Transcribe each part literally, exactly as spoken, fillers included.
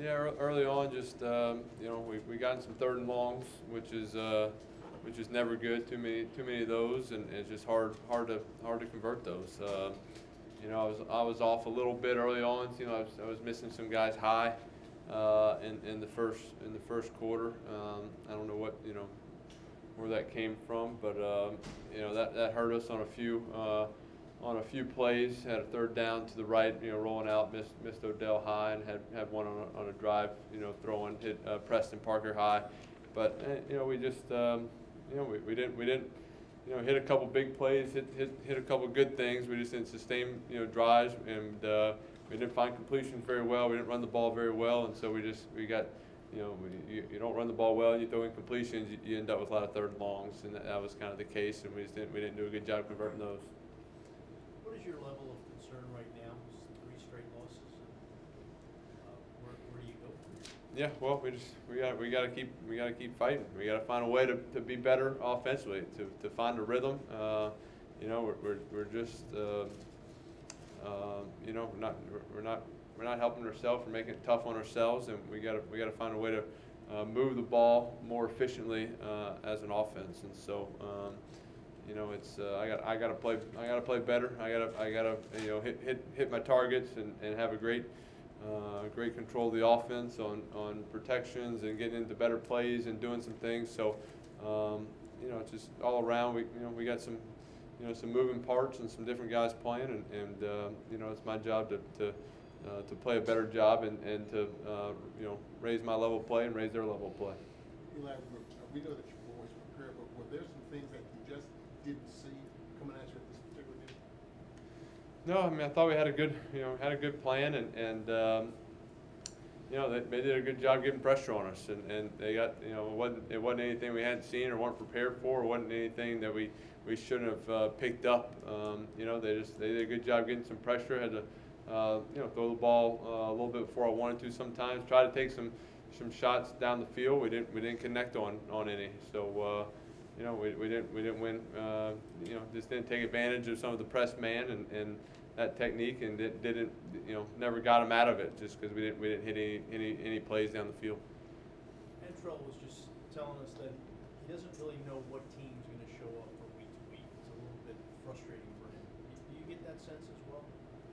Yeah, ear- early on, just um, you know, we we got in some third and longs, which is uh, which is never good. Too many too many of those, and it's just hard hard to hard to convert those. Uh, you know, I was I was off a little bit early on. You know, I was, I was missing some guys high uh, in in the first in the first quarter. Um, I don't know what you know where that came from, but um, you know that that hurt us on a few. Uh, on a few plays, had a third down to the right, you know, rolling out, missed, missed Odell high, and had, had one on a, on a drive, you know, throwing, hit uh, Preston Parker high. But, uh, you know, we just, um, you know, we, we didn't, we didn't, you know, hit a couple big plays, hit, hit, hit a couple good things. We just didn't sustain, you know, drives, and uh, we didn't find completions very well. We didn't run the ball very well, and so we just, we got, you know, you, you don't run the ball well, and you throw incompletions, you, you end up with a lot of third and longs, and that, that was kind of the case, and we just didn't, we didn't do a good job converting those. What is your level of concern right now? It's three straight losses. Uh, where, where do you go? Yeah, well, we just we got we got to keep we got to keep fighting. We got to find a way to, to be better offensively, to, to find a rhythm. Uh, you know, we're we're, we're just uh, uh, you know we're not we're not we're not helping ourselves. We're making it tough on ourselves, and we got to we got to find a way to uh, move the ball more efficiently uh, as an offense. And so. Um, You know, it's uh, I got I got to play I got to play better. I got to I got to you know hit hit hit my targets and, and have a great uh, great control of the offense on on protections and getting into better plays and doing some things. So um, you know, it's just all around. We you know we got some you know some moving parts and some different guys playing, and, and uh, you know it's my job to to uh, to play a better job and and to uh, you know raise my level of play and raise their level of play. Eli, we know that you're always prepared, but were there some things that you just didn't see coming at you at this particular game? No, I mean I thought we had a good, you know, had a good plan, and and um, you know they, they did a good job getting pressure on us, and, and they got, you know, it wasn't it wasn't anything we hadn't seen or weren't prepared for, or wasn't anything that we we shouldn't have uh, picked up. Um, you know, they just they did a good job getting some pressure. Had to uh, you know throw the ball uh, a little bit before I wanted to. Sometimes try to take some some shots down the field. We didn't we didn't connect on on any. So. Uh, You know, we, we didn't we didn't win. Uh, you know, just didn't take advantage of some of the press man and, and that technique, and did, didn't you know never got him out of it just because we didn't we didn't hit any, any any plays down the field. Antrell was just telling us that he doesn't really know what team's going to show up from week to week. It's a little bit frustrating for him. Do you get that sense as well?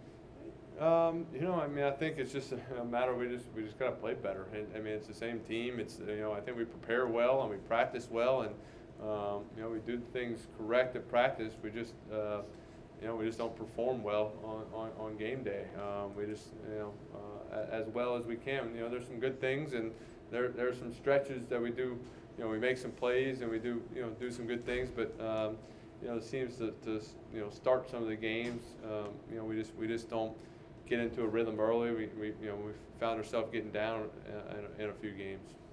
Um, you know, I mean, I think it's just a matter we just we just gotta play better. And I mean, it's the same team. It's you know, I think we prepare well and we practice well, and um, you know, we do things correct at practice. We just uh, you know, we just don't perform well on, on, on game day. Um, we just you know, uh, as well as we can. You know, there's some good things, and there there's some stretches that we do. You know, we make some plays and we do you know do some good things, but um, you know, it seems to, to you know start some of the games. Um, you know, we just we just don't get into a rhythm early. We, we you know we found ourselves getting down in, in a few games.